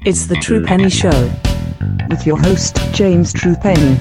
It's the True Penny Show with your host, James Truepenny.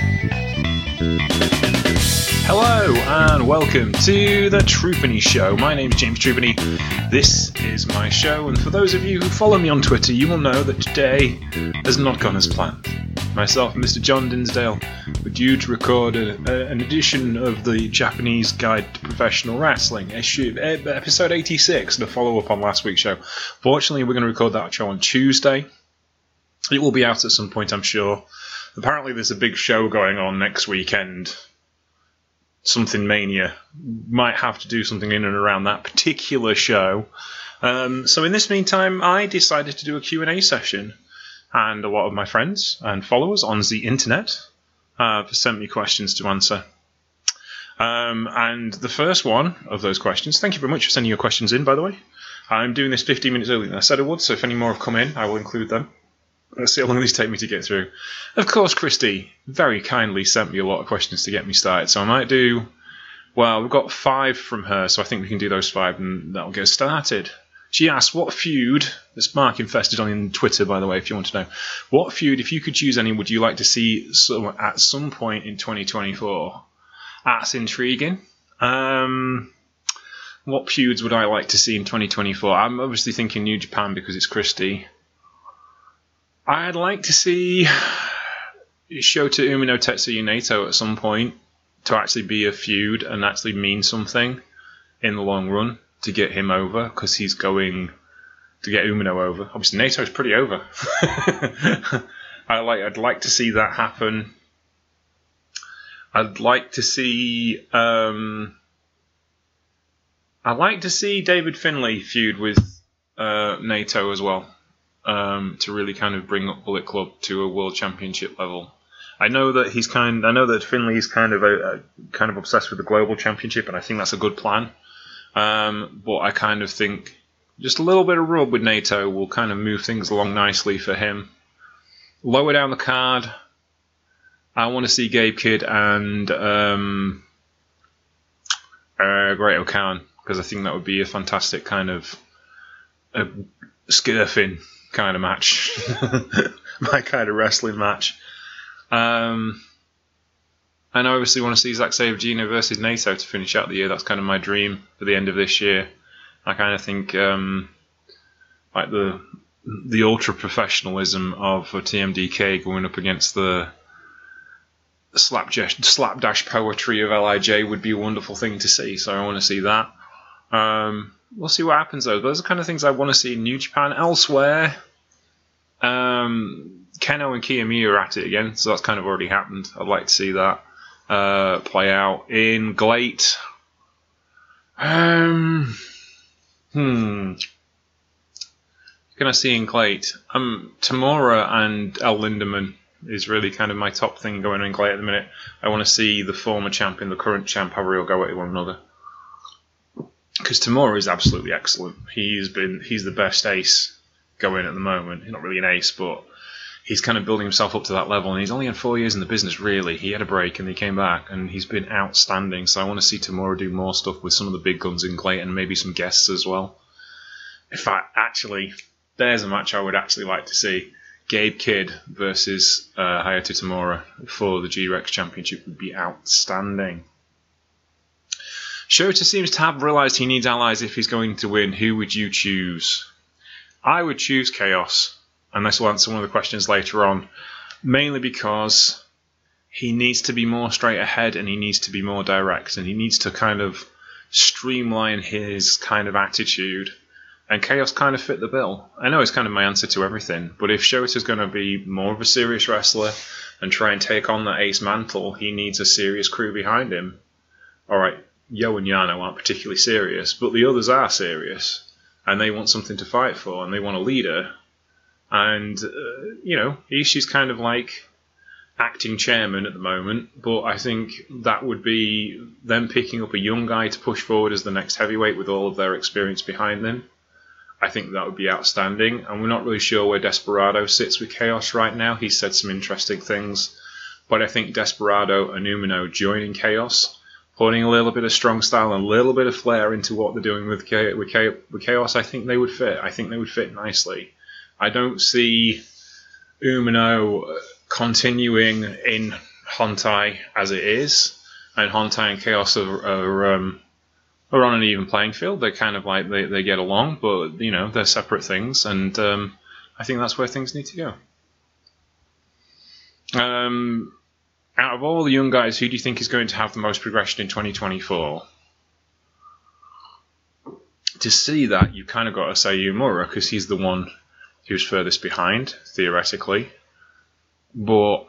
Hello and welcome to the Truepenny Show. My name's James Truepenny. This is my show, and for those of you who follow me on Twitter, you will know that today has not gone as planned. Myself and Mr. John Dinsdale were due to record an edition of the Japanese Guide to Professional Wrestling, episode 86, the follow-up on last week's show. Fortunately, we're going to record that show on Tuesday. It will be out at some point, I'm sure. Apparently, there's a big show going on next weekend. Something Mania. Might have to do something in and around that particular show. So in this meantime, I decided to do a Q&A session. And a lot of my friends and followers on the internet have sent me questions to answer. And the first one of those questions, thank you very much for sending your questions in, by the way. I'm doing this 15 minutes earlier than I said I would, so if any more have come in, I will include them. Let's see how long these take me to get through. Of course, Christy very kindly sent me a lot of questions to get me started, so I might do... Well, we've got 5 from her, so I think we can do those 5 and that'll get started. She asked, what feud, that's Mark infested on Twitter, by the way, if you want to know, what feud, if you could choose any, would you like to see at some point in 2024? That's intriguing. What feuds would I like to see in 2024? I'm obviously thinking New Japan because it's Christy. I'd like to see Shota Umino Tetsuya Naito at some point to actually be a feud and actually mean something in the long run to get him over, because he's going to get Umino over. Obviously, Naito's pretty over. I'd like to see that happen. I'd like to see David Finlay feud with Naito as well. To really kind of bring up Bullet Club to a world championship level. I know that Finley's kind of obsessed with the global championship, and I think that's a good plan. But I kind of think just a little bit of rub with Naito will kind of move things along nicely for him. Lower down the card, I want to see Gabe Kidd and Great-O-Khan, because I think that would be a fantastic kind of a skirfing kind of match. My kind of wrestling match. And I obviously want to see Zack Sabre Jr. versus Naito to finish out the year. That's kind of my dream for the end of this year. I kind of think like the ultra professionalism of TMDK going up against the slapdash poetry of LIJ would be a wonderful thing to see. So I want to see that. We'll see what happens though. Those are the kind of things I want to see in New Japan. Elsewhere, Keno and Kiyomiya are at it again, so that's kind of already happened. I'd like to see that play out in GLEAT. Can I see in GLEAT? Tamura and El Lindaman is really kind of my top thing going on in GLEAT at the minute. I want to see the former champ and the current champ have a real go at one another. Because Tamura is absolutely excellent. He's the best ace going at the moment. He's not really an ace, but he's kind of building himself up to that level, and he's only had 4 years in the business, really. He had a break, and he came back, and he's been outstanding. So I want to see Tamura do more stuff with some of the big guns in GLEAT, and maybe some guests as well. In fact, actually, there's a match I would actually like to see. Gabe Kidd versus Hayato Tamura for the G-Rex Championship would be outstanding. Shota seems to have realised he needs allies if he's going to win. Who would you choose? I would choose Chaos. And this will answer one of the questions later on. Mainly because he needs to be more straight ahead and he needs to be more direct. And he needs to kind of streamline his kind of attitude. And Chaos kind of fit the bill. I know it's kind of my answer to everything. But if Shota's going to be more of a serious wrestler and try and take on that ace mantle, he needs a serious crew behind him. Alright, Yo and Yano aren't particularly serious, but the others are serious. And they want something to fight for, and they want a leader. And, Ishii's kind of like acting chairman at the moment, but I think that would be them picking up a young guy to push forward as the next heavyweight with all of their experience behind them. I think that would be outstanding, and we're not really sure where Desperado sits with Chaos right now. He's said some interesting things, but I think Desperado and Umino joining Chaos, putting a little bit of strong style and a little bit of flair into what they're doing with Chaos, I think they would fit. I think they would fit nicely. I don't see Umino continuing in Hontai as it is, and Hontai and Chaos are on an even playing field. They're kind of like they get along, but they're separate things, and I think that's where things need to go. Out of all the young guys, who do you think is going to have the most progression in 2024? To see that, you've kind of got to say Uemura, because he's the one who's furthest behind, theoretically. But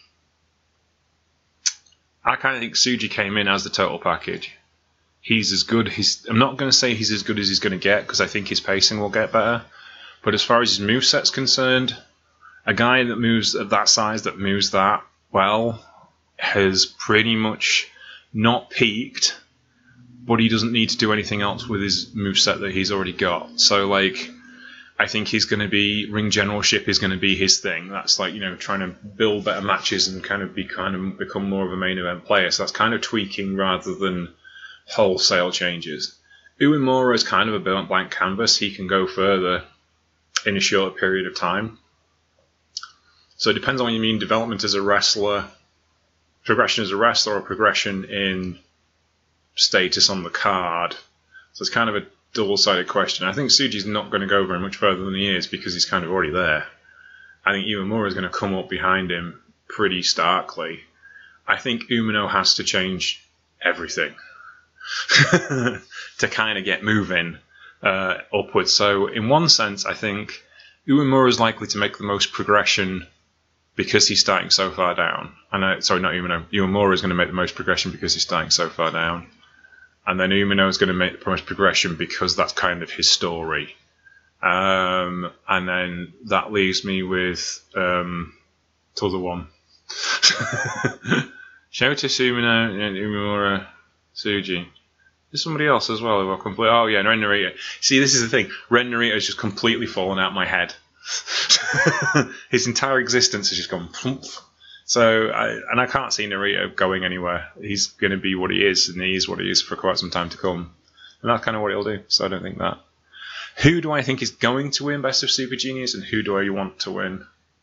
I kind of think Tsuji came in as the total package. He's as good. I'm not going to say he's as good as he's going to get, because I think his pacing will get better. But as far as his moveset's concerned, a guy that moves at that size, that moves that well, has pretty much not peaked, but he doesn't need to do anything else with his moveset that he's already got. So, I think he's going to be, ring generalship is going to be his thing. That's trying to build better matches and become more of a main event player. So that's kind of tweaking rather than wholesale changes. Uemura is kind of a blank canvas. He can go further in a shorter period of time. So it depends on what you mean, development as a wrestler, progression as a wrestler, or progression in status on the card. So it's kind of a double-sided question. I think Tsuji's not going to go very much further than he is, because he's kind of already there. I think Uemura is going to come up behind him pretty starkly. I think Umino has to change everything to kind of get moving upwards. So in one sense, I think Uemura is likely to make the most progression because he's starting so far down. Sorry, not Umino. Uemura is going to make the most progression because he's starting so far down. And then Umino is going to make the most progression because that's kind of his story. And then that leaves me with t'other one. Shota, Umino, and Umemura, Tsuji. There's somebody else as well who I completely... Oh, yeah, Ren Narita. See, this is the thing. Ren Narita has just completely fallen out my head. His entire existence has just gone plump. So, I can't see Narita going anywhere. He's going to be what he is, and he is what he is for quite some time to come. And that's kind of what he'll do, so I don't think that. Who do I think is going to win Best of Super Juniors, and who do I want to win?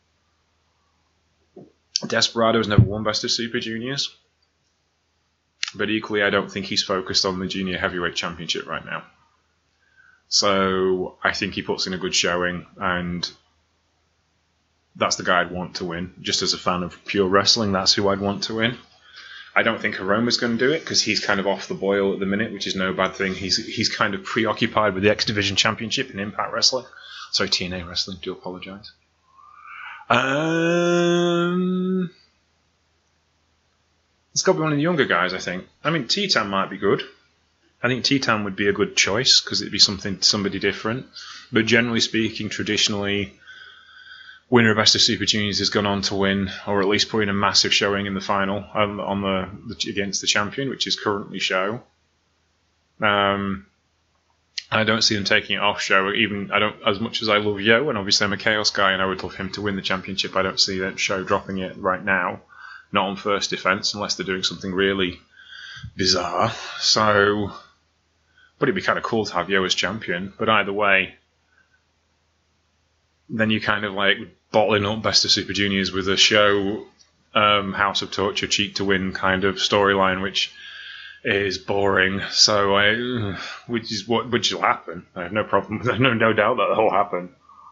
Desperado has never won Best of Super Juniors. But equally, I don't think he's focused on the Junior Heavyweight Championship right now. So I think he puts in a good showing, and that's the guy I'd want to win. Just as a fan of pure wrestling, that's who I'd want to win. I don't think Hiromu's going to do it, because he's kind of off the boil at the minute, which is no bad thing. He's kind of preoccupied with the X Division Championship in Impact Wrestling. Sorry, TNA Wrestling, do apologise. It's got to be one of the younger guys, I think. I mean, Titan might be good. I think Titan would be a good choice, because it'd be somebody different. But generally speaking, traditionally, winner of Best of Super Juniors has gone on to win, or at least put in a massive showing in the final against the champion, which is currently Sho. I don't see them taking it off Sho. As much as I love Yo, and obviously I'm a Chaos guy, and I would love him to win the championship, I don't see that Sho dropping it right now. Not on first defense, unless they're doing something really bizarre. So, but it'd be kind of cool to have Yo as champion. But either way, then you kind of bottling up Best of Super Juniors with a Sho House of Torture cheat to win kind of storyline, which is boring. So, which will happen. I have no problem. There's no doubt that will happen.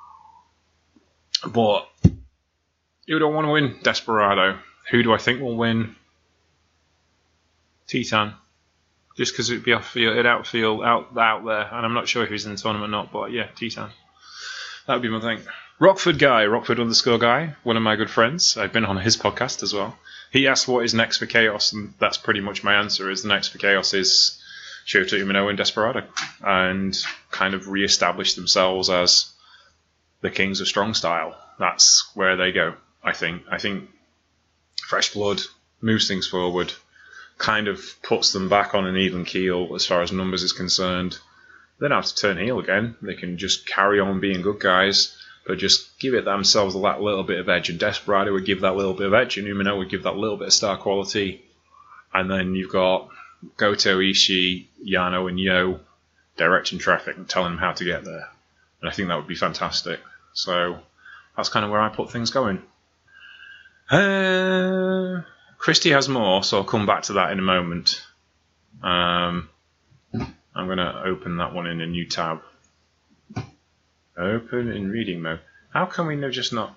But who don't want to win? Desperado. Who do I think will win? Titan. Just because it'd be out there, and I'm not sure if he's in the tournament or not, but yeah, Titan. That would be my thing. Rockford _guy, one of my good friends. I've been on his podcast as well. He asked what is next for Chaos, and that's pretty much my answer. Is the next for Chaos is Shota Umino and Desperado, and kind of re-establish themselves as the Kings of Strong Style. That's where they go, I think. I think Fresh Blood moves things forward, kind of puts them back on an even keel as far as numbers is concerned. They don't have to turn heel again. They can just carry on being good guys, but just give it themselves that little bit of edge. And Desperado would give that little bit of edge, and Umino would give that little bit of star quality. And then you've got Goto, Ishii, Yano, and Yo directing traffic and telling them how to get there. And I think that would be fantastic. So that's kind of where I put things going. Christy has more, so I'll come back to that in a moment. I'm going to open that one in a new tab. Open in reading mode. How can we just not...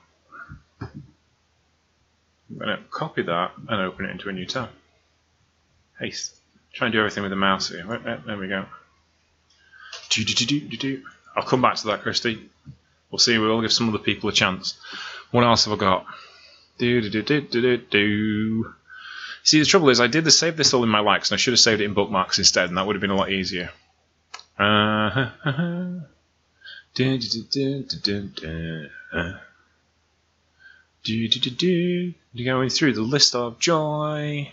I'm going to copy that and open it into a new tab. Hey, try and do everything with the mouse here. There we go. I'll come back to that, Christy. We'll see. We'll give some other people a chance. What else have I got? See, the trouble is, I did save this all in my likes, and I should have saved it in bookmarks instead, and that would have been a lot easier. Going through the list of joy.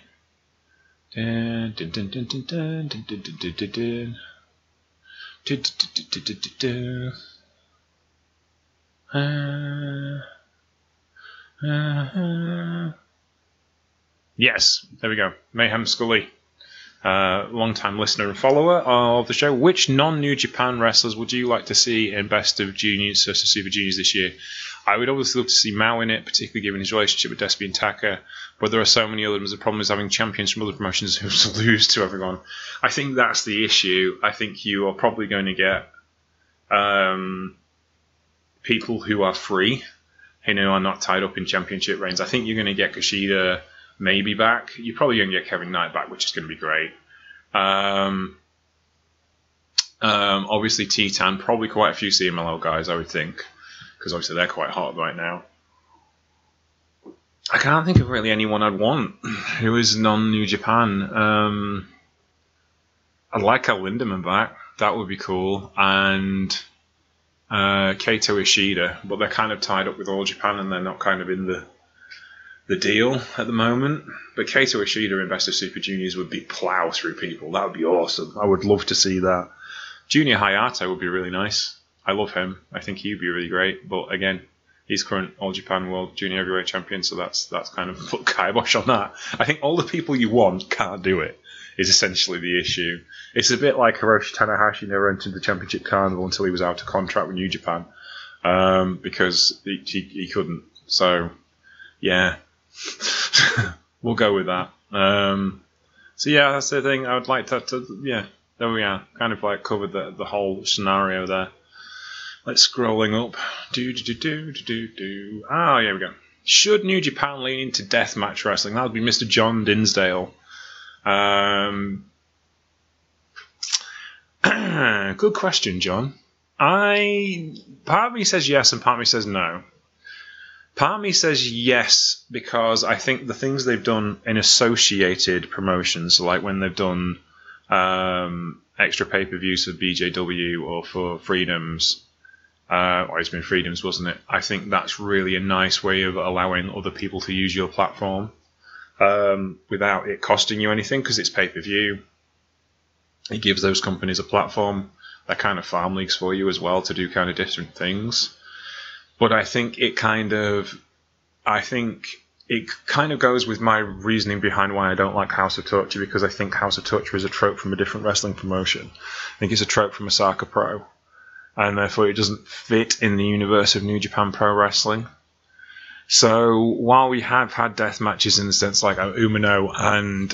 Yes, there we go. Mayhem Scully, long-time listener and follower of the show. Which non-New Japan wrestlers would you like to see in Best of Juniors versus Super Juniors this year? I would obviously love to see Mao in it, particularly given his relationship with Despy and Taka, but there are so many others. The problem is having champions from other promotions who lose to everyone. I think that's the issue. I think you are probably going to get people who are free, who are not tied up in championship reigns. I think you're going to get Kushida maybe back. You're probably going to get Kevin Knight back, which is going to be great. Obviously Titan, probably quite a few CMLL guys, I would think, because obviously they're quite hot right now. I can't think of really anyone I'd want who is non-New Japan. I'd like Al Lindemann back. That would be cool. And Kaito Ishida, but they're kind of tied up with All Japan and they're not kind of in the deal at the moment. But Kaito Ishida in Best of Super Juniors would be plow through people. That would be awesome. I would love to see that. Junior Hayato would be really nice. I love him. I think he'd be really great. But again, he's current All Japan World Junior Heavyweight Champion, so that's kind of put kibosh on that. I think all the people you want can't do it, is essentially the issue. It's a bit like Hiroshi Tanahashi never entered the Championship Carnival until he was out of contract with New Japan, because he couldn't. So, yeah. We'll go with that. So yeah, that's the thing. I would like to yeah, there we are. Kind of like covered the whole scenario there. Let's scrolling up. Ah, here we go. Should New Japan lean into deathmatch wrestling? That would be Mr. John Dinsdale. Good question, John. Part of me says yes and part of me says no. Part of me says yes because I think the things they've done in associated promotions, like when they've done extra pay-per-views for BJW or for Freedoms, or it's been Freedoms, wasn't it? I think that's really a nice way of allowing other people to use your platform without it costing you anything, because it's pay-per-view. It gives those companies a platform. They're kind of farm leagues for you as well to do kind of different things. But I think it kind of goes with my reasoning behind why I don't like House of Torture, because I think House of Torture is a trope from a different wrestling promotion. I think it's a trope from Osaka Pro, and therefore it doesn't fit in the universe of New Japan Pro Wrestling. So while we have had death matches in the sense like Umino and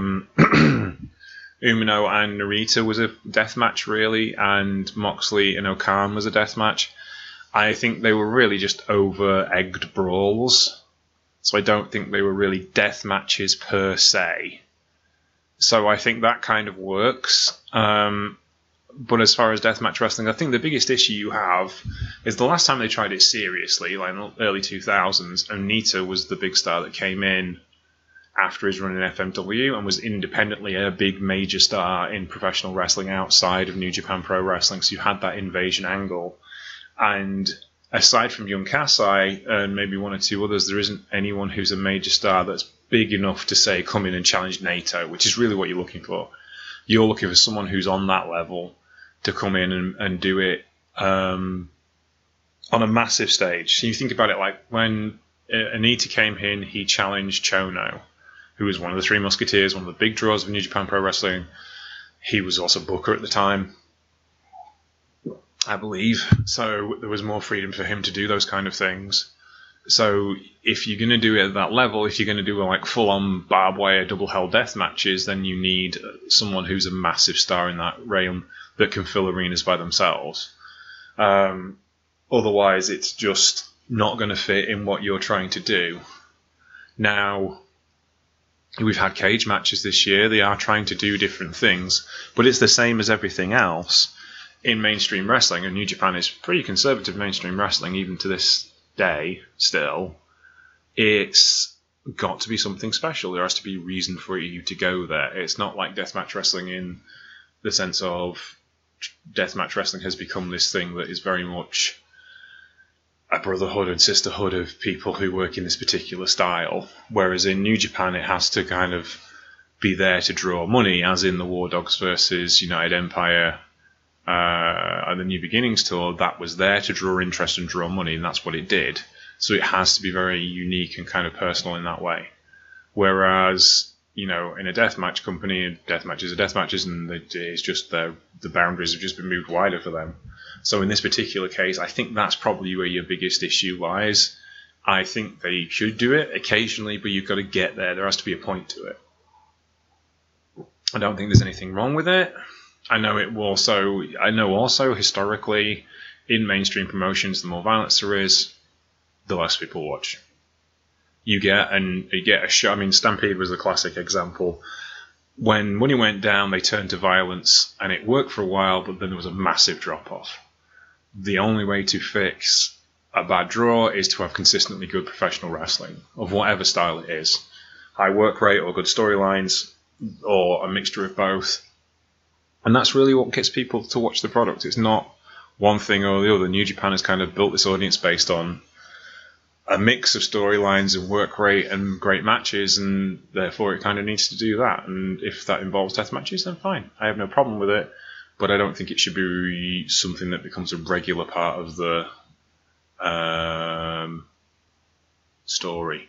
Narita was a death match really, and Moxley and Okan was a death match, I think they were really just over-egged brawls. So I don't think they were really death matches per se. So I think that kind of works. But as far as deathmatch wrestling, I think the biggest issue you have is the last time they tried it seriously, like in the early 2000s, Onita was the big star that came in after his run in FMW and was independently a big major star in professional wrestling outside of New Japan Pro Wrestling. So you had that invasion angle. And aside from Young Kasai and maybe one or two others, there isn't anyone who's a major star that's big enough to say, come in and challenge Naito, which is really what you're looking for. You're looking for someone who's on that level to come in and do it on a massive stage. So you think about it like when Onita came in, he challenged Chono, who was one of the Three Musketeers, one of the big draws of New Japan Pro Wrestling. He was also Booker at the time. I believe. So there was more freedom for him to do those kind of things. So if you're going to do it at that level, if you're going to do like full-on barbed wire double hell death matches, then you need someone who's a massive star in that realm that can fill arenas by themselves. Otherwise, it's just not going to fit in what you're trying to do. Now, we've had cage matches this year. They are trying to do different things, but it's the same as everything else in mainstream wrestling. And New Japan is pretty conservative mainstream wrestling, even to this day still. It's got to be something special. There has to be reason for you to go there. It's not like deathmatch wrestling in the sense of deathmatch wrestling has become this thing that is very much a brotherhood and sisterhood of people who work in this particular style. Whereas in New Japan, it has to kind of be there to draw money, as in the War Dogs versus United Empire and the New Beginnings tour. That was there to draw interest and draw money, and that's what it did. So it has to be very unique and kind of personal in that way. Whereas, in a deathmatch company, deathmatches are deathmatches, and it's just the boundaries have just been moved wider for them. So in this particular case, I think that's probably where your biggest issue lies. I think they should do it occasionally, but you've got to get there. There has to be a point to it. I don't think there's anything wrong with it. I know also historically in mainstream promotions, the more violence there is, the less people watch. You get a show. I mean, Stampede was a classic example. When money went down, they turned to violence, and it worked for a while, but then there was a massive drop-off. The only way to fix a bad draw is to have consistently good professional wrestling, of whatever style it is. High work rate or good storylines, or a mixture of both. And that's really what gets people to watch the product. It's not one thing or the other. New Japan has kind of built this audience based on a mix of storylines and work rate and great matches, and therefore it kind of needs to do that. And if that involves death matches, then fine. I have no problem with it, but I don't think it should be something that becomes a regular part of the story.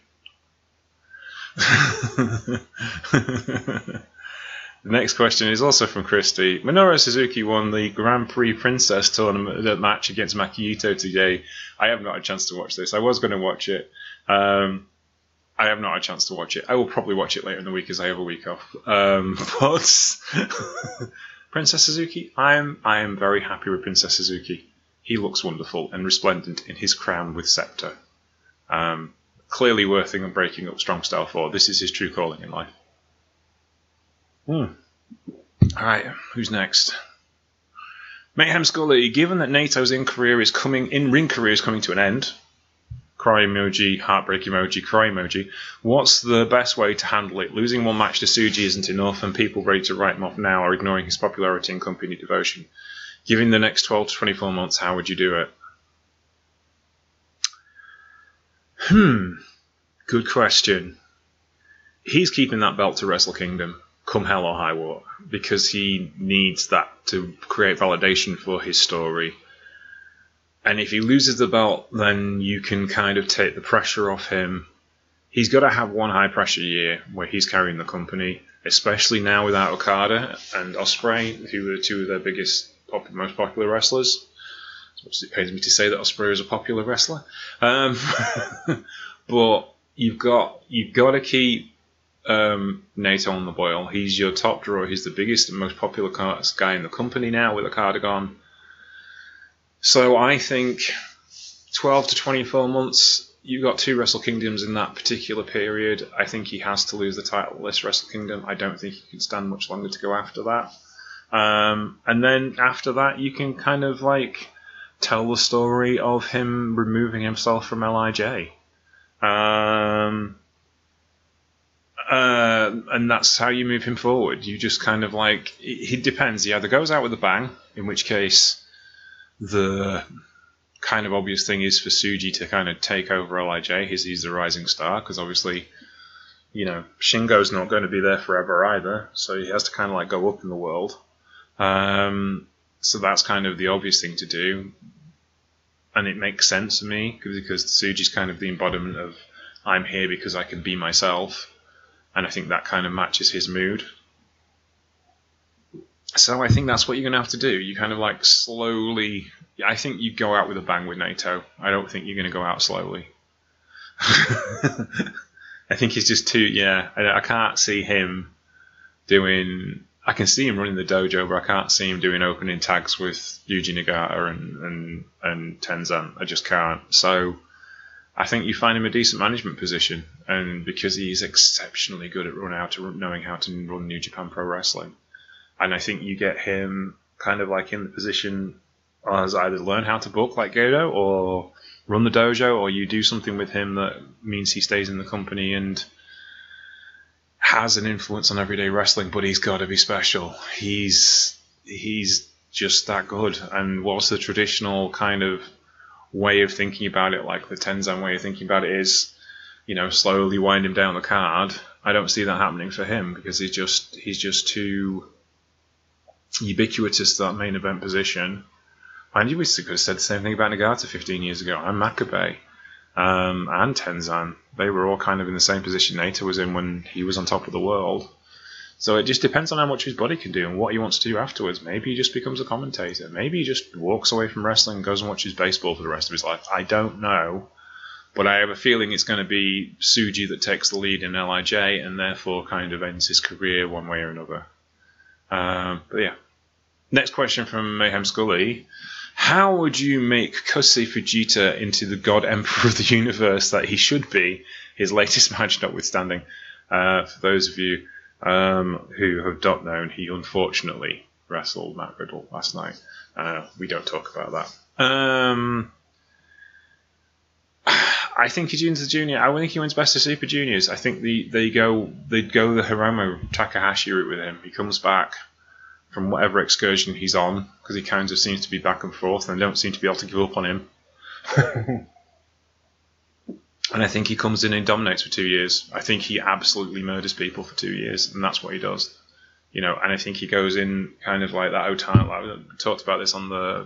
The next question is also from Christy. Minoru Suzuki won the Grand Prix Princess tournament match against Maki Itoh today. I have not had a chance to watch this. I was going to watch it. I have not had a chance to watch it. I will probably watch it later in the week as I have a week off. But Princess Suzuki, I am very happy with Princess Suzuki. He looks wonderful and resplendent in his crown with scepter. Clearly worth breaking up Strong Style for. This is his true calling in life. Alright, who's next? Mayhem Scully, given that Nato's ring career is coming to an end, cry emoji, heartbreak emoji, cry emoji, what's the best way to handle it? Losing one match to Tsuji isn't enough, and people ready to write him off now are ignoring his popularity and company devotion. Given the next 12 to 24 months, how would you do it? Good question. He's keeping that belt to Wrestle Kingdom, come hell or high water, because he needs that to create validation for his story. And if he loses the belt, then you can kind of take the pressure off him. He's got to have one high pressure year where he's carrying the company, especially now without Okada and Ospreay, who are two of their biggest, most popular wrestlers. As much as it pains me to say that Ospreay is a popular wrestler. But you've got to keep Naito on the boil. He's your top drawer. He's the biggest and most popular guy in the company now with Okada gone. So I think 12 to 24 months, you've got 2 Wrestle Kingdoms in that particular period. I think he has to lose the title this Wrestle Kingdom. I don't think he can stand much longer to go after that. And then after that, you can kind of like tell the story of him removing himself from LIJ. And that's how you move him forward. You just kind of like, it depends. He either goes out with a bang, in which case the kind of obvious thing is for Tsuji to kind of take over LIJ. He's the rising star, because obviously, Shingo's not going to be there forever either, so he has to kind of like go up in the world. So that's kind of the obvious thing to do. And it makes sense to me, because Tsuji's kind of the embodiment of I'm here because I can be myself. And I think that kind of matches his mood. So I think that's what you're going to have to do. You kind of like slowly. I think you go out with a bang with Naito. I don't think you're going to go out slowly. I think he's just too. Yeah, I can't see him doing. I can see him running the dojo, but I can't see him doing opening tags with Yuji Nagata and Tenzan. I just can't. So I think you find him a decent management position, and because he's exceptionally good at knowing how to run New Japan Pro Wrestling, and I think you get him kind of like in the position as either learn how to book like Gedo or run the dojo, or you do something with him that means he stays in the company and has an influence on everyday wrestling, but he's got to be special. He's just that good. And what's the traditional kind of way of thinking about it, like the Tenzan way of thinking about it is, slowly wind him down the card. I don't see that happening for him because he's just too ubiquitous to that main event position. Mind you, we could have said the same thing about Nagata 15 years ago, and Makabe, and Tenzan. They were all kind of in the same position Naito was in when he was on top of the world. So it just depends on how much his body can do and what he wants to do afterwards. Maybe he just becomes a commentator. Maybe he just walks away from wrestling and goes and watches baseball for the rest of his life. I don't know. But I have a feeling it's going to be Tsuji that takes the lead in LIJ and therefore kind of ends his career one way or another. But yeah. Next question from Mayhem Scully. How would you make Kosei Fujita into the God Emperor of the Universe that he should be, his latest match notwithstanding? For those of you who have not known, he unfortunately wrestled Matt Riddle last night. We don't talk about that. I think he's into the junior. I think he wins Best of Super Juniors. I think they'd go the Hiromu Takahashi route with him. He comes back from whatever excursion he's on, because he kind of seems to be back and forth, and they don't seem to be able to give up on him. And I think he comes in and dominates for 2 years. I think he absolutely murders people for 2 years, and that's what he does. And I think he goes in kind of like that Otani. I talked about this on the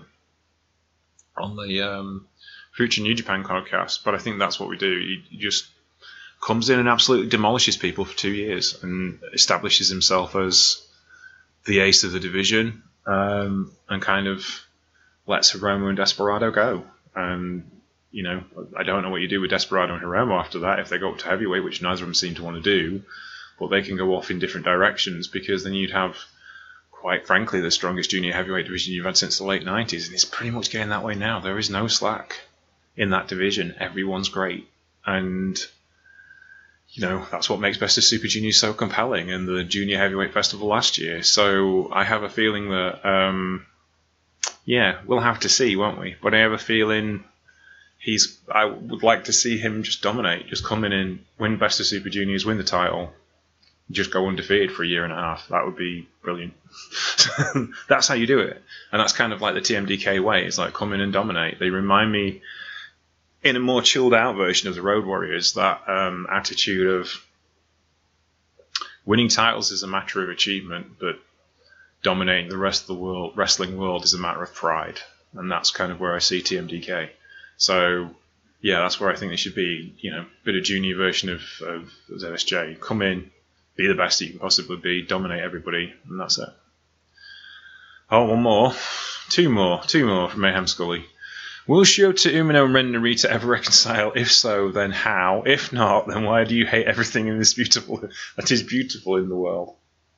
Future New Japan podcast, but I think that's what we do. He just comes in and absolutely demolishes people for 2 years and establishes himself as the ace of the division, and kind of lets Hiromu and Desperado go. And, I don't know what you do with Desperado and Hiromu after that if they go up to heavyweight, which neither of them seem to want to do, but they can go off in different directions, because then you'd have, quite frankly, the strongest junior heavyweight division you've had since the late 90s, and it's pretty much getting that way now. There is no slack in that division. Everyone's great. And that's what makes Best of Super Juniors so compelling, and the Junior Heavyweight Festival last year. So I have a feeling that, we'll have to see, won't we? But I have a feeling I would like to see him just dominate, just come in and win Best of Super Juniors, win the title, just go undefeated for a year and a half. That would be brilliant. That's how you do it. And that's kind of like the TMDK way. It's like come in and dominate. They remind me, in a more chilled out version of the Road Warriors, that attitude of winning titles is a matter of achievement, but dominating the rest of the wrestling world is a matter of pride. And that's kind of where I see TMDK. So, yeah, that's where I think they should be. Bit of junior version of ZSJ. Come in, be the best you can possibly be, dominate everybody, and that's it. Oh, one more. Two more from Mayhem Scully. Will Shota Umino and Ren Narita ever reconcile? If so, then how? If not, then why do you hate everything that is beautiful in the world?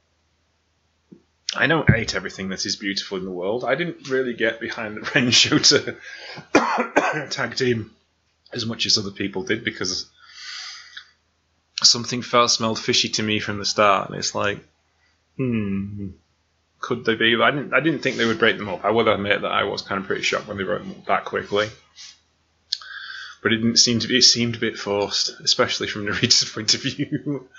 I don't hate everything that is beautiful in the world. I didn't really get behind the Ren Shota tag team as much as other people did, because something smelled fishy to me from the start, and it's like, could they be? I didn't think they would break them up. I will admit that I was kind of pretty shocked when they wrote them up that quickly. But it didn't seem to be. It seemed a bit forced, especially from Narita's point of view.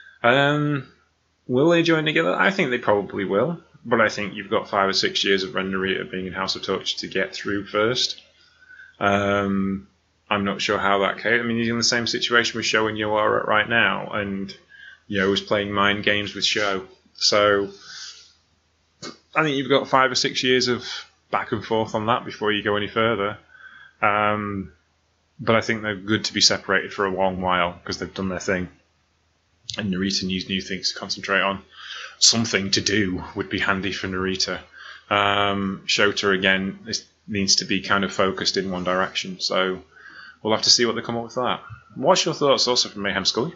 Will they join together? I think they probably will. But I think you've got 5 or 6 years of Ren Narita being in House of Torture to get through first. I'm not sure how that came. I mean, he's in the same situation with Sho and Yo are at right now, and Yo is playing mind games with Sho. So I think you've got 5 or 6 years of back and forth on that before you go any further. But I think they're good to be separated for a long while because they've done their thing. And Narita needs new things to concentrate on. something to do would be handy for Narita. Shota, again, needs to be kind of focused in one direction, so we'll have to see what they come up with that. What's your thoughts also from Mayhem Scully?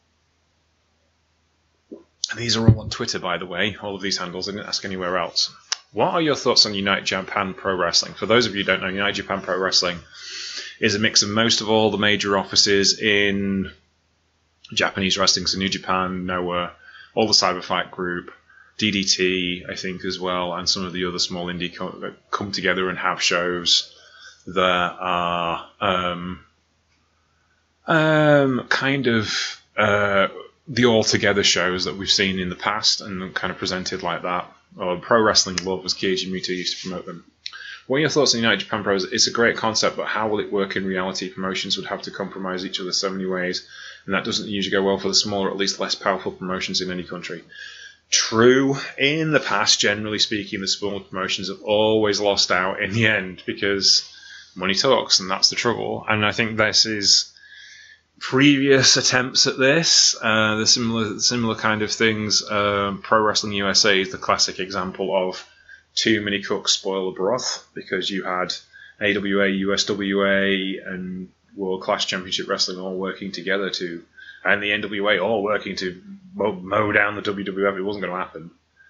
These are all on Twitter, by the way, all of these handles. I didn't ask anywhere else. What are your thoughts on United Japan Pro Wrestling? For those of you who don't know, United Japan Pro Wrestling is a mix of most of all the major offices in Japanese wrestling, so New Japan, Noah, all the Cyberfight group, DDT, I think, as well, and some of the other small indie that come together and have shows that are kind of the all-together shows that we've seen in the past and kind of presented like that. Or Pro Wrestling Love, as Keiji Muto used to promote them. What are your thoughts on United Japan Pros? It's a great concept, but how will it work in reality? Promotions would have to compromise each other so many ways, and that doesn't usually go well for the smaller, at least less powerful promotions in any country. True. In the past, generally speaking, the smaller promotions have always lost out in the end because money talks, and that's the trouble. And I think this is previous attempts at this, the similar kind of things. Pro Wrestling USA is the classic example of too many cooks spoil the broth, because you had AWA, USWA, and World Class Championship Wrestling all working together and the NWA all working to mow down the WWF. It wasn't going to happen.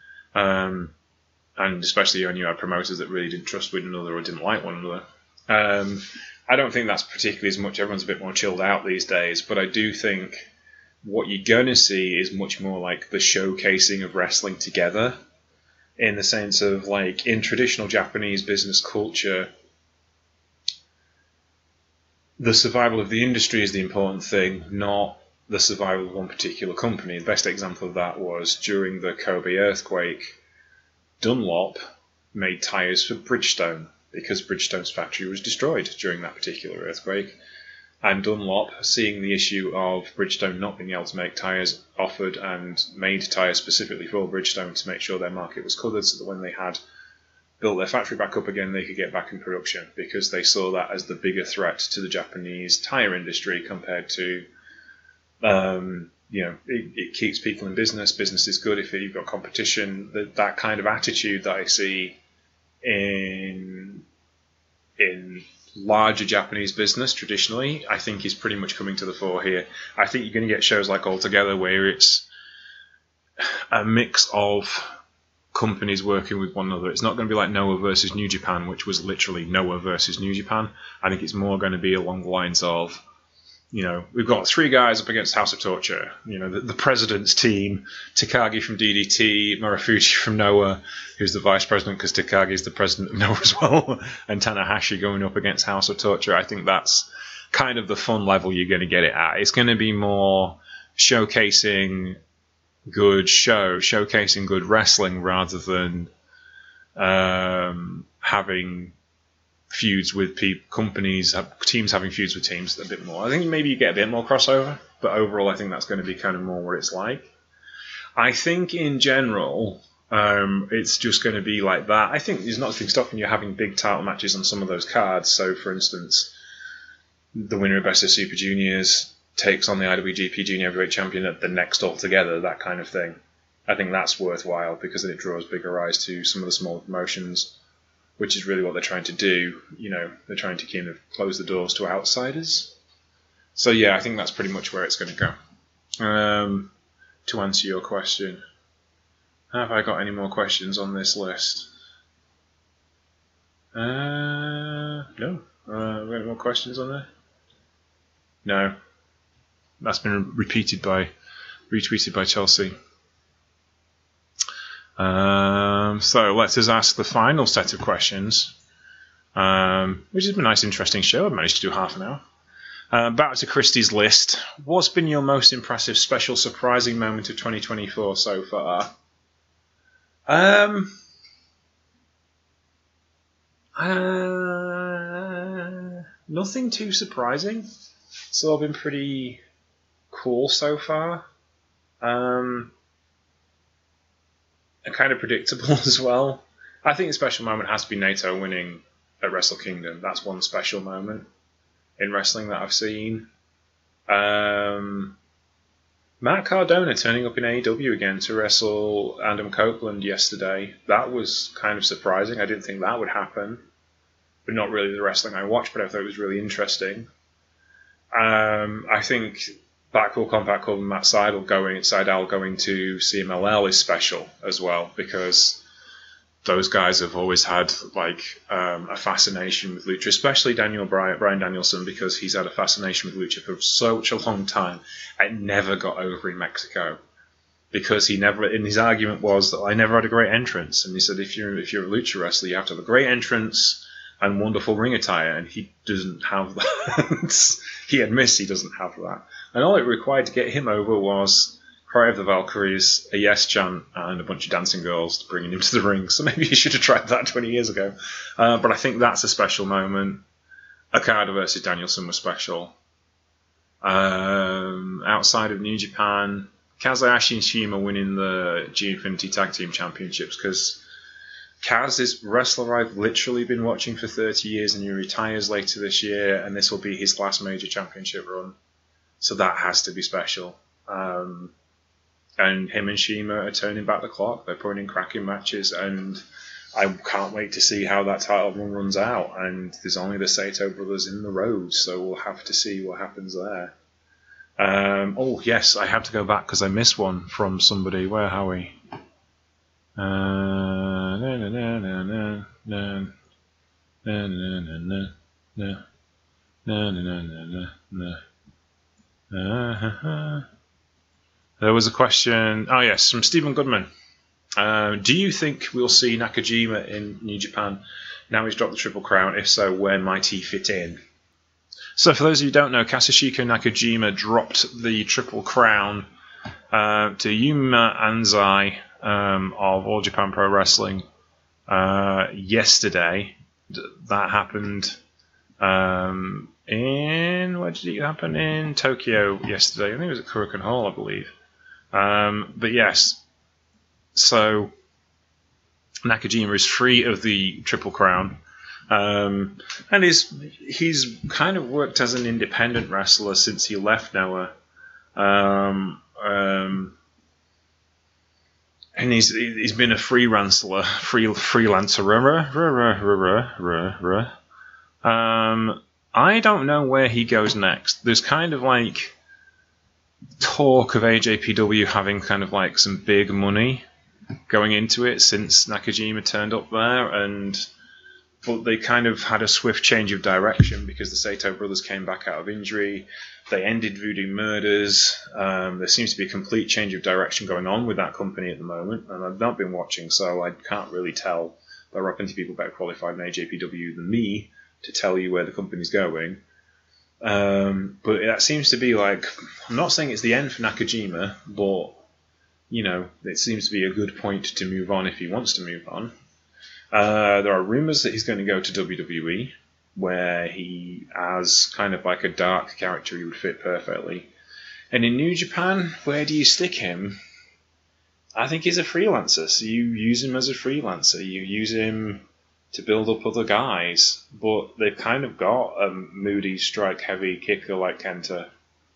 And especially when you had promoters that really didn't trust one another or didn't like one another. I don't think that's particularly as much. Everyone's a bit more chilled out these days, but I do think what you're going to see is much more like the showcasing of wrestling together, in the sense of, like, in traditional Japanese business culture, the survival of the industry is the important thing, not the survival of one particular company. The best example of that was during the Kobe earthquake, Dunlop made tyres for Bridgestone, because Bridgestone's factory was destroyed during that particular earthquake. And Dunlop, seeing the issue of Bridgestone not being able to make tyres, offered and made tyres specifically for Bridgestone to make sure their market was covered, so that when they had built their factory back up again, they could get back in production, because they saw that as the bigger threat to the Japanese tyre industry compared to, it keeps people in business. Business is good if you've got competition. That kind of attitude that I see in larger Japanese business traditionally, I think is pretty much coming to the fore here. I think you're going to get shows like All Together where it's a mix of companies working with one another. It's not going to be like Noah versus New Japan, which was literally Noah versus New Japan. I think it's more going to be along the lines of, we've got three guys up against House of Torture. The president's team, Takagi from DDT, Murafuji from Noah, who's the vice president because Takagi is the president of Noah as well, and Tanahashi going up against House of Torture. I think that's kind of the fun level you're going to get it at. It's going to be more showcasing good wrestling rather than having feuds with companies, teams having feuds with teams a bit more. I think maybe you get a bit more crossover, but overall I think that's going to be kind of more what it's like. I think in general, it's just going to be like that. I think there's nothing stopping you having big title matches on some of those cards. So, for instance, the winner of Best of Super Juniors takes on the IWGP Junior Heavyweight Champion at the next All Together, that kind of thing. I think that's worthwhile because then it draws bigger eyes to some of the smaller promotions, which is really what they're trying to do. They're trying to kind of close the doors to outsiders. So yeah, I think that's pretty much where it's going to go. To answer your question, have I got any more questions on this list? No. Have we got any more questions on there? No. That's been retweeted by Chelsea. So let's just ask the final set of questions, which has been a nice, interesting show. I've managed to do half an hour. Back to Christie's list. What's been your most impressive, special, surprising moment of 2024 so far? Nothing too surprising. It's all been pretty cool so far. And kind of predictable as well. I think the special moment has to be Naito winning at Wrestle Kingdom. That's one special moment in wrestling that I've seen. Matt Cardona turning up in AEW again to wrestle Adam Copeland yesterday. That was kind of surprising. I didn't think that would happen. But not really the wrestling I watched, but I thought it was really interesting. I think Blackpool Combat Club and Matt Sydal going to CMLL is special as well, because those guys have always had a fascination with Lucha, especially Brian Danielson, because he's had a fascination with Lucha for such a long time. It never got over in Mexico, because in his argument was that I never had a great entrance, and he said if you're a Lucha wrestler, you have to have a great entrance and wonderful ring attire, and he doesn't have that. He admits he doesn't have that, and all it required to get him over was Cry of the Valkyries, a yes chant, and a bunch of dancing girls bringing him to the ring. So maybe he should have tried that 20 years ago. But I think that's a special moment. Okada versus Danielson was special. Outside of New Japan, Kazuhashi and Shima winning the G-Infinity Tag Team Championships, because Kaz is a wrestler I've literally been watching for 30 years, and he retires later this year, and this will be his last major championship run. So that has to be special. And him and Shima are turning back the clock. They're putting in cracking matches, and I can't wait to see how that title run runs out. And there's only the Sato brothers in the road, so we'll have to see what happens there. Oh, yes, I have to go back because I missed one from somebody. Where are we? There was a question, yes, from Stephen Goodman. Do you think we'll see Nakajima in New Japan now he's dropped the Triple Crown? If so, where might he fit in? So for those of you who don't know, Kazuchika Nakajima dropped the Triple Crown to Yuma Anzai of All Japan Pro Wrestling yesterday. That happened where did it happen? In Tokyo yesterday. I think it was at Korakuen Hall, I believe. But yes, so Nakajima is free of the Triple Crown, and he's kind of worked as an independent wrestler since he left Noah, and he's been a freelancer. I don't know where he goes next. There's kind of like talk of AJPW having kind of like some big money going into it since Nakajima turned up there, but they kind of had a swift change of direction because the Sato brothers came back out of injury. They ended Voodoo Murders. There seems to be a complete change of direction going on with that company at the moment, and I've not been watching, so I can't really tell. There are plenty of people better qualified in AJPW than me to tell you where the company's going. But that seems to be like, I'm not saying it's the end for Nakajima, but it seems to be a good point to move on if he wants to move on. There are rumours that he's going to go to WWE, where he has kind of like a dark character he would fit perfectly. And in New Japan, where do you stick him? I think he's a freelancer, so you use him as a freelancer. You use him to build up other guys, but they've kind of got a moody, strike-heavy kicker like Kenta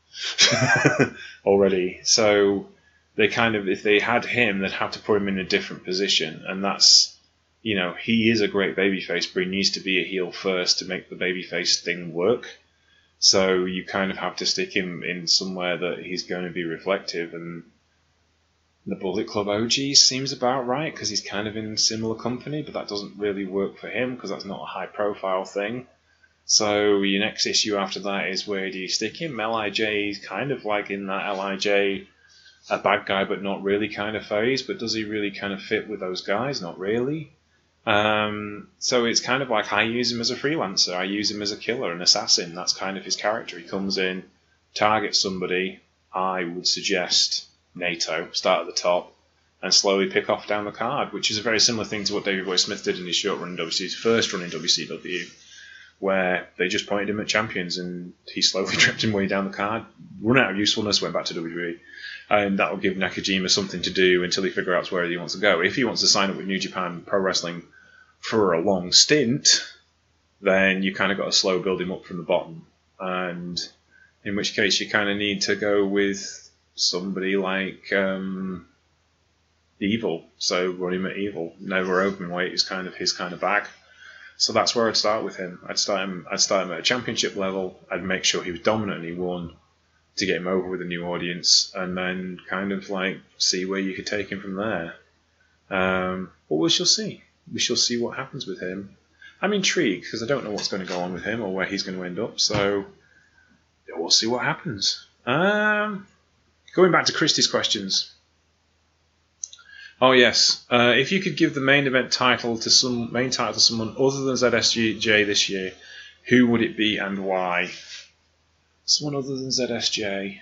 already. So they kind of, if they had him, they'd have to put him in a different position, and that's, he is a great babyface, but he needs to be a heel first to make the babyface thing work. So you kind of have to stick him in somewhere that he's going to be reflective, and the Bullet Club OG seems about right because he's kind of in a similar company, but that doesn't really work for him because that's not a high-profile thing. So your next issue after that is, where do you stick him? LIJ is kind of like in that LIJ, a bad guy but not really kind of phase, but does he really kind of fit with those guys? Not really. So it's kind of like I use him as a freelancer. I use him as a killer, an assassin. That's kind of his character. He comes in, targets somebody. I would suggest NATO, start at the top, and slowly pick off down the card, which is a very similar thing to what Davey Boy Smith did in his short run in WCW's first run in WCW, where they just pointed him at champions and he slowly dripped him way down the card, run out of usefulness, went back to WWE, and that will give Nakajima something to do until he figures out where he wants to go. If he wants to sign up with New Japan Pro Wrestling for a long stint, then you kind of got to slow build him up from the bottom, and in which case you kind of need to go with somebody like Evil. So run him at Evil. Never open weight is kind of his kind of bag. So that's where I'd start with him. I'd start him at a championship level. I'd make sure he was dominant and he won to get him over with a new audience, and then kind of like see where you could take him from there. But we shall see. We shall see what happens with him. I'm intrigued because I don't know what's going to go on with him or where he's going to end up. So we'll see what happens. Going back to Christie's questions. Oh yes, if you could give the main event title to someone other than ZSJ this year, who would it be and why? Someone other than ZSJ.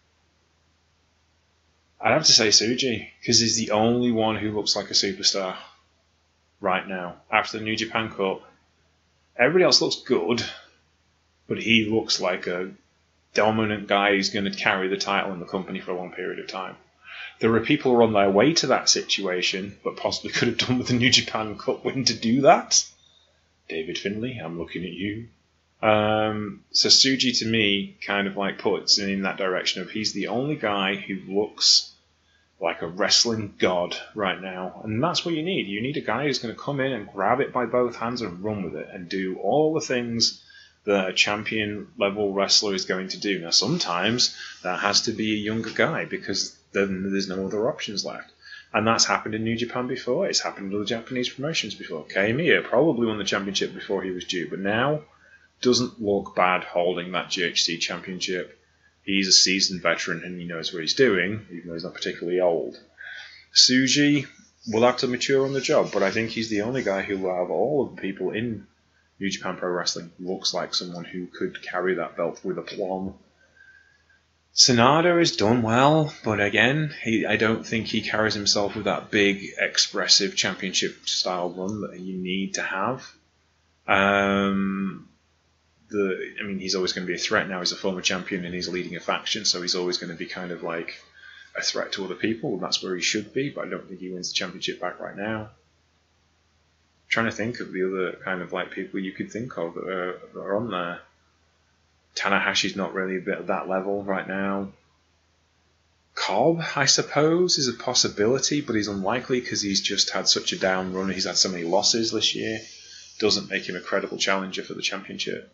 I'd have to say Tsuji, because he's the only one who looks like a superstar right now. After the New Japan Cup, everybody else looks good, but he looks like a dominant guy who's going to carry the title in the company for a long period of time. There are people who are on their way to that situation, but possibly could have done with the New Japan Cup win to do that. David Finlay, I'm looking at you. So Tsuji to me kind of like puts in that direction of he's the only guy who looks like a wrestling god right now, and that's what you need. You need a guy who's going to come in and grab it by both hands and run with it and do all the things that a champion level wrestler is going to do. Now sometimes that has to be a younger guy because then there's no other options left. And that's happened in New Japan before. It's happened in other Japanese promotions before. Kiyomiya probably won the championship before he was due, but now doesn't look bad holding that GHC championship. He's a seasoned veteran and he knows what he's doing, even though he's not particularly old. Tsuji will have to mature on the job, but I think he's the only guy who, out of all of the people in New Japan Pro Wrestling, looks like someone who could carry that belt with aplomb. Sanada has done well, but again, I don't think he carries himself with that big, expressive championship-style run that you need to have. He's always going to be a threat now. He's a former champion and he's leading a faction, so he's always going to be kind of like a threat to other people, and that's where he should be, but I don't think he wins the championship back right now. I'm trying to think of the other kind of like people you could think of that are on there. Tanahashi's not really a bit at that level right now. Cobb, I suppose, is a possibility, but he's unlikely because he's just had such a down run. He's had so many losses this year. Doesn't make him a credible challenger for the championship.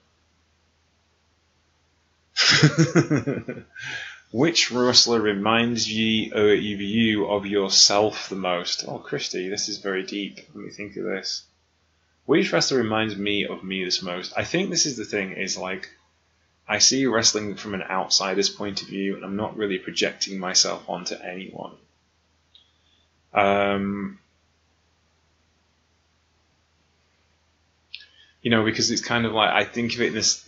Which wrestler reminds you of yourself the most? Oh, Christy, this is very deep. Let me think of this. Which wrestler reminds me of me the most? I think this is the thing, is like, I see wrestling from an outsider's point of view, and I'm not really projecting myself onto anyone. Because it's kind of like, I think of it in this...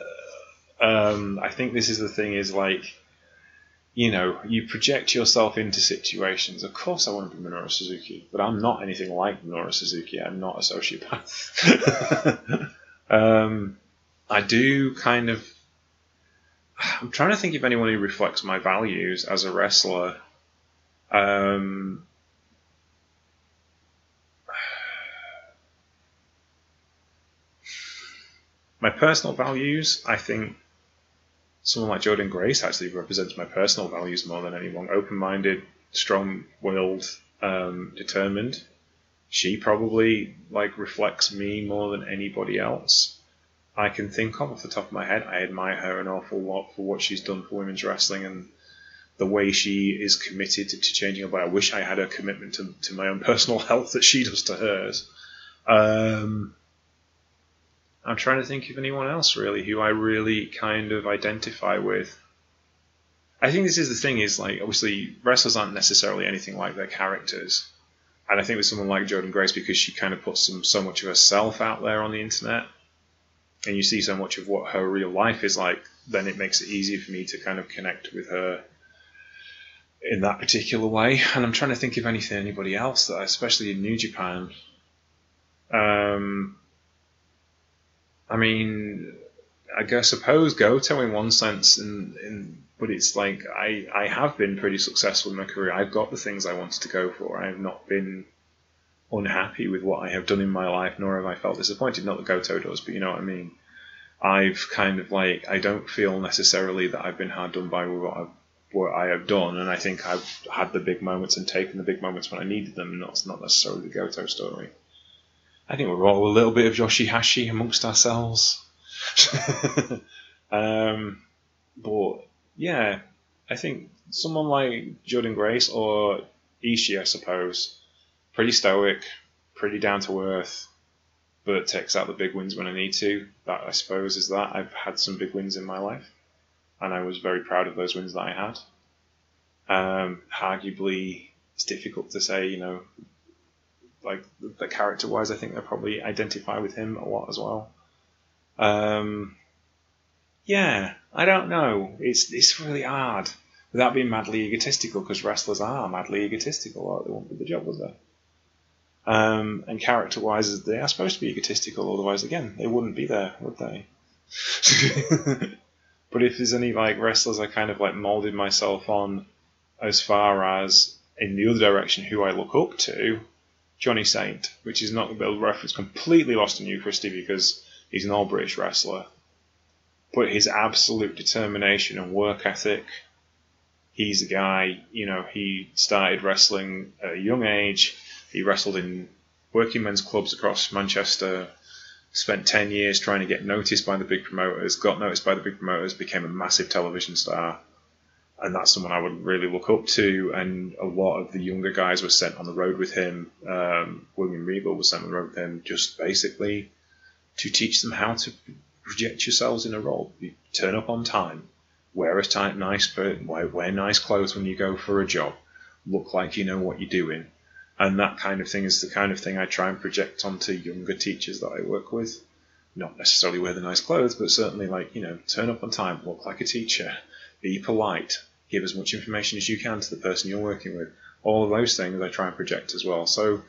I think this is the thing, is like, you project yourself into situations. Of course I want to be Minoru Suzuki, but I'm not anything like Minoru Suzuki. I'm not a sociopath. I do kind of... I'm trying to think of anyone who reflects my values as a wrestler. My personal values, I think someone like Jordynne Grace actually represents my personal values more than anyone. Open-minded, strong-willed, determined. She probably reflects me more than anybody else I can think of off the top of my head. I admire her an awful lot for what she's done for women's wrestling and the way she is committed to changing her body. I wish I had a commitment to my own personal health that she does to hers. I'm trying to think of anyone else really who I really kind of identify with. I think this is the thing, is obviously wrestlers aren't necessarily anything like their characters. And I think with someone like Jordynne Grace, because she kind of puts so much of herself out there on the internet, and you see so much of what her real life is like, then it makes it easier for me to kind of connect with her in that particular way. And I'm trying to think of anybody else that, especially in New Japan. I suppose Goto in one sense, but it's like I have been pretty successful in my career. I've got the things I wanted to go for. I have not been unhappy with what I have done in my life, nor have I felt disappointed. Not that Goto does, but you know what I mean. I've kind of I don't feel necessarily that I've been hard done by with what what I have done, and I think I've had the big moments and taken the big moments when I needed them, and that's not necessarily the Goto story. I think we're all a little bit of Yoshihashi amongst ourselves. But yeah, I think someone like Jordan Grace or Ishii, I suppose, pretty stoic, pretty down to earth, but takes out the big wins when I need to. That, I suppose, is that. I've had some big wins in my life, and I was very proud of those wins that I had. Arguably, it's difficult to say, like the character-wise, I think I probably identify with him a lot as well. Yeah, I don't know. It's really hard without being madly egotistical, because wrestlers are madly egotistical. Or they won't be the job, was there? And character-wise, they are supposed to be egotistical. Otherwise, again, they wouldn't be there, would they? But if there's any like wrestlers I kind of like molded myself on, as far as in the other direction, who I look up to, Johnny Saint, which is not the reference completely lost on you, Christy, because he's an all-British wrestler. But his absolute determination and work ethic, he's a guy, he started wrestling at a young age. He wrestled in working men's clubs across Manchester, spent 10 years trying to get noticed by the big promoters, got noticed by the big promoters, became a massive television star. And that's someone I would really look up to. And a lot of the younger guys were sent on the road with him. William Regal was sent on the road with him just basically to teach them how to project yourselves in a role. You turn up on time, wear nice clothes when you go for a job, look like you know what you're doing. And that kind of thing is the kind of thing I try and project onto younger teachers that I work with. Not necessarily wear the nice clothes, but certainly turn up on time, look like a teacher, be polite, give as much information as you can to the person you're working with. All of those things I try and project as well. So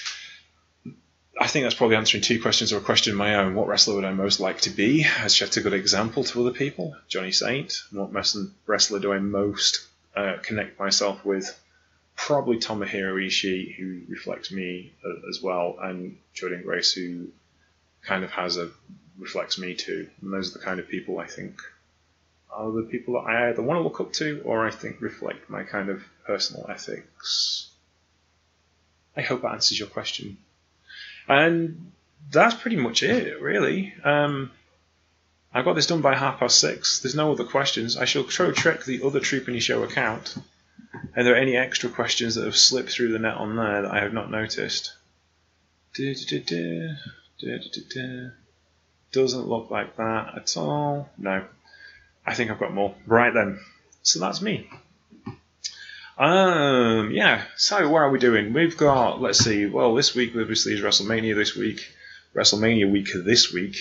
I think that's probably answering two questions or a question of my own. What wrestler would I most like to be? Has set a good example to other people. Johnny Saint. What wrestler do I most connect myself with? Probably Tomohiro Ishii, who reflects me as well, and Jordan Grace, who kind of reflects me too. And those are the kind of people I think are the people that I either want to look up to or I think reflect my kind of personal ethics. I hope that answers your question. And that's pretty much it, really. I got this done by 6:30. There's no other questions. I shall check the other Troopany Show account. Are there any extra questions that have slipped through the net on there that I have not noticed? Doesn't look like that at all. No. I think I've got more. Right then. So that's me. Yeah. So what are we doing? We've got, let's see, well, this week obviously is WrestleMania this week. WrestleMania week this week.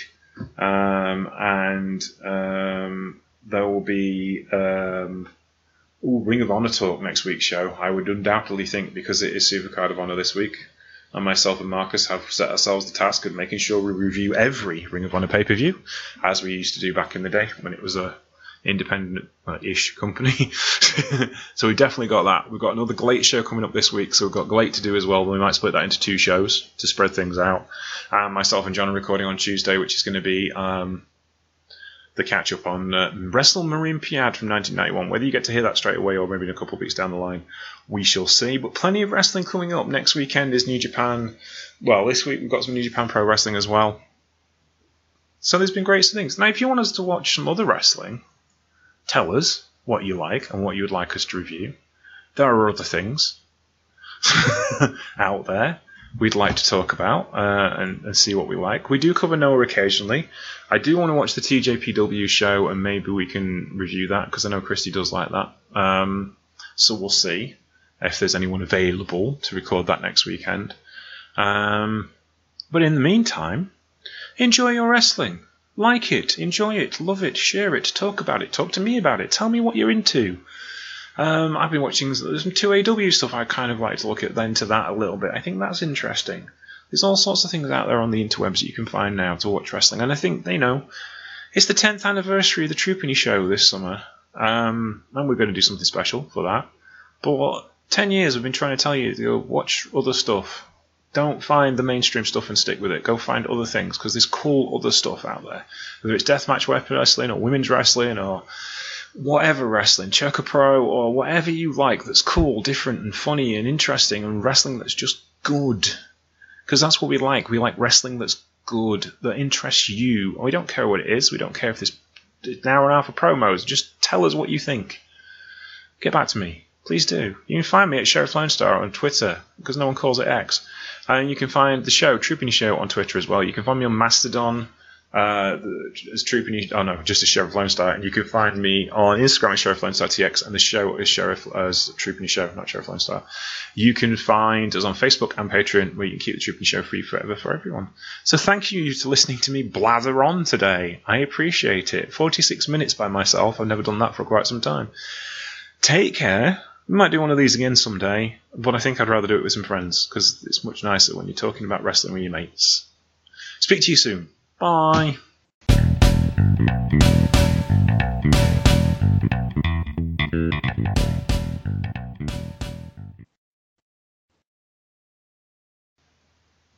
And there will be Ring of Honor talk next week's show. I would undoubtedly think, because it is Supercard of Honor this week, and myself and Marcus have set ourselves the task of making sure we review every Ring of Honor pay-per-view, as we used to do back in the day when it was a independent-ish company. So we definitely got that. We've got another GLEAT show coming up this week, so we've got GLEAT to do as well. We might split that into 2 shows to spread things out. Myself and John are recording on Tuesday, which is going to be the catch-up on WrestleMarine from 1991. Whether you get to hear that straight away or maybe in a couple of weeks down the line, we shall see. But plenty of wrestling coming up. Next weekend is New Japan. Well, this week we've got some New Japan Pro Wrestling as well. So there's been great things. Now, if you want us to watch some other wrestling, tell us what you like and what you would like us to review. There are other things out there we'd like to talk about and see what we like. We do cover Noah occasionally. I do want to watch the TJPW show, and maybe we can review that, because I know Christy does like that. So we'll see if there's anyone available to record that next weekend. But in the meantime, enjoy your wrestling. Like it, enjoy it, love it, share it, talk about it, talk to me about it, tell me what you're into. I've been watching some 2AW stuff. I kind of like to look into that a little bit. I think that's interesting. There's all sorts of things out there on the interwebs that you can find now to watch wrestling. And I think, it's the 10th anniversary of the Troopany Show this summer. And we're going to do something special for that. But 10 years I've been trying to tell you to go watch other stuff. Don't find the mainstream stuff and stick with it. Go find other things, because there's cool other stuff out there. Whether it's deathmatch weapon wrestling or women's wrestling or whatever wrestling, Choco Pro or whatever you like that's cool, different and funny and interesting, and wrestling that's just good. Because that's what we like. We like wrestling that's good, that interests you. We don't care what it is. We don't care if there's an hour and a half of promos. Just tell us what you think. Get back to me. Please do. You can find me at Sheriff Lone Star on Twitter, because no one calls it X. And you can find the show, Troopany Show, on Twitter as well. You can find me on Mastodon as Troopany, just as Sheriff Lone Star. And you can find me on Instagram as Sheriff Lone Star TX, and the show is Sheriff as Troopany Show, not Sheriff Lone Star. You can find us on Facebook and Patreon, where you can keep the Troopany Show free forever for everyone. So thank you for listening to me blather on today. I appreciate it. 46 minutes by myself. I've never done that for quite some time. Take care. We might do one of these again someday, but I think I'd rather do it with some friends, because it's much nicer when you're talking about wrestling with your mates. Speak to you soon. Bye.